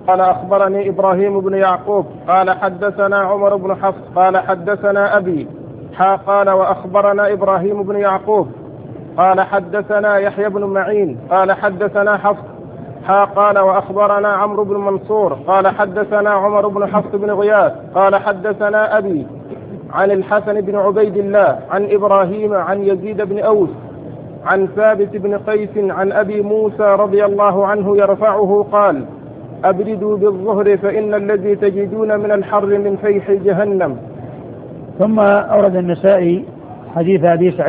قال أخبرني إبراهيم بن يعقوب قال حدثنا عمر بن حفص قال حدثنا أبي قال وأخبرنا إبراهيم بن يعقوب قال حدثنا يحيى بن معين قال حدثنا حفص قال وأخبرنا عمرو بن منصور قال حدثنا عمر بن حفص بن غياث قال حدثنا أبي عن الحسن بن عبيد الله عن إبراهيم عن يزيد بن أوس عن ثابت بن قيس عن أبي موسى رضي الله عنه يرفعه قال أبردوا بالظهر فإن الذي تجدون من الحر من فيح جهنم. ثم أورد النسائي حديث أبي سعيد